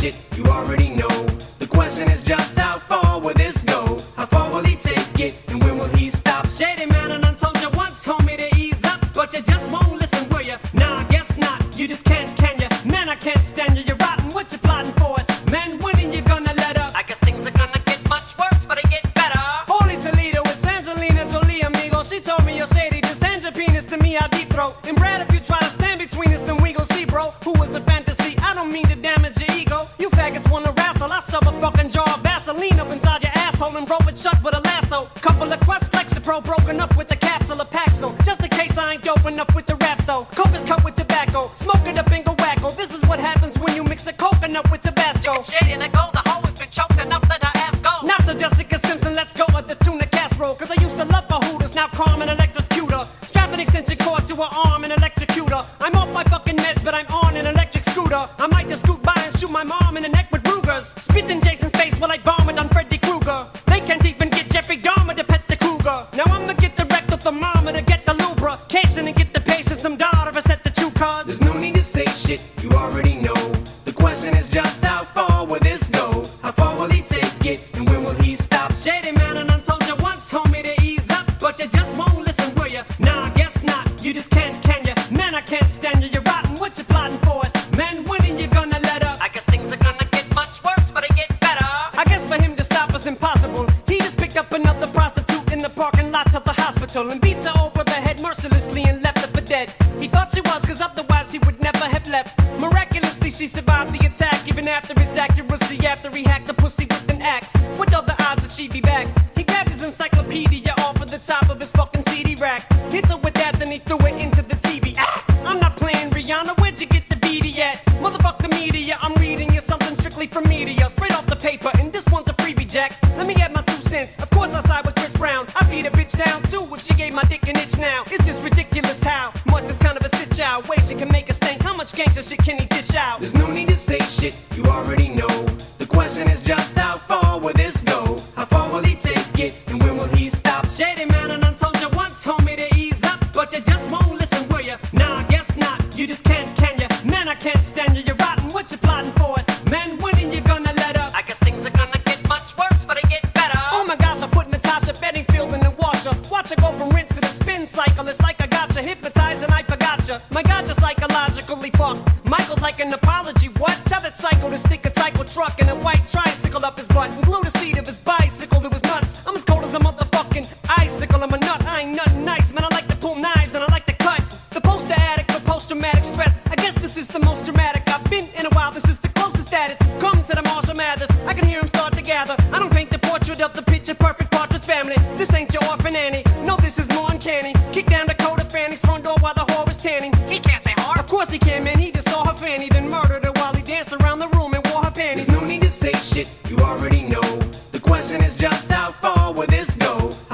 shit, you already know. The question is just how far will this go? How far will he take it, and when will he stop? Shady man, and I told you once, homie, to ease up, but you just won't listen, will ya? Nah, I guess not, you just can't, can ya? Man, I can't stand you, you're rotten, what you plotting for us? Man, when are you gonna let up? I guess things are gonna get much worse, but they get better. Holy Toledo, it's Angelina Jolie, amigo. She told me you're shady, just hand your penis to me, I'll deep throat. And Brad, if you try to stand between us, then we gon' see, bro. Who was a fantasy? I don't mean to damage your ego. You faggots wanna wrestle, I'll shove a fucking jar of Vaseline up inside your asshole and rope it shut with a lasso. Couple of crusts, Lexapro, broken up with a capsule of Paxil. Just in case I ain't dope enough with the raps though. Coke is cut with tobacco, smoke it up and go wacko. This is what happens when you mix a coconut with Tabasco. Shady, let go, the hoe has been choked enough, let her ass go. Not to Jessica Simpson, let's go at the tuna casserole. Cause I used to love her hooters, now Carmen Electrocutor. Strap an extension cord to her arm and electrocute her. I'm off my fucking meds, but I'm on an electric scooter. I might just scoot by and shoot my mom in the neck with Rugers. Spit in Jason's face while I vomit on Freddy Krueger. They can't even get Jeffrey Dahmer to pet the cougar. Now I'ma get the rectal thermometer, get the lubrication, and get the patient some daughter to set the chew. Cause there's no need to say shit, you already know. The question is just how far will this go? How far will he take it, and when will he stop? Shady man, and I told you once, homie, to ease up, but you just won't listen, will ya? Nah, I guess not, you just can't, can ya? Man, I can't stand you, you're rotten, what you plotting for us? Man, when are you gonna let up? I guess things are gonna get much worse, but they get better. I guess for him to stop is impossible. He just picked up another prostitute in the parking lot of the hospital and beat her over the head mercilessly and left her for dead. He thought she was, cause otherwise he would never have left. Miraculously she survived the attack, even after his accuracy, after he hacked the pussy with an axe. What other odds that she'd be back? He grabbed his encyclopedia off of the top of his fucking CD rack, hit her with that, then he threw it into the TV. I'm not playing Rihanna, where'd you get the VD at? Motherfuck the media, I'm reading you something strictly from media, straight off the paper, and this one's a freebie, Jack. Let me add my 2 cents, of course I side with Chris Brown. I beat a bitch down too if she gave my dick an itch now. It's just ridiculous how much is kind of a sit out. Way she can make a stink, how much gangster shit can he dish out? There's no need to say shit, you already know. The question is just how far will this go? How far will he take it, and when will he stop? Shady man, and I told you once, homie, to ease up, but you just won't listen, will ya? Nah, I guess not, you just can't, can ya? Man, I can't stand you, you're rotten, what you plotting for us? Man, when are you gonna let up? I guess things are gonna get much worse, but they get better. Oh my gosh, I put Natasha Bedingfield in the washer. Watch her go from rinse to the spin cycle. It's like I got you hypnotized and I forgot you. My God, you're psychologically fucked. Michael's like an apology, what? Tell that psycho to stick a psycho truck and a white tricycle up his butt and glue the seat of his bicycle to his nuts. I'm as cold as a motherfucking icicle. I'm a nut, I ain't nothing nice, man. I like to pull knives and I like to cut. The poster addict for post-traumatic stress. I guess this is the most dramatic I've been in a while. This is the closest that it's come to the Marshall Mathers. I can hear him start to gather. I don't paint the portrait of the picture-perfect Partridge Family. This ain't your orphan Annie. No, this is more uncanny. Kick down the coat of Fanny's front door while the whore is tanning. He can't say whore. Of course he can, man. He just saw her fanny, then murdered her while he danced around the room and wore her panties. There's no need to say shit, you already know. The question is just how far will this go?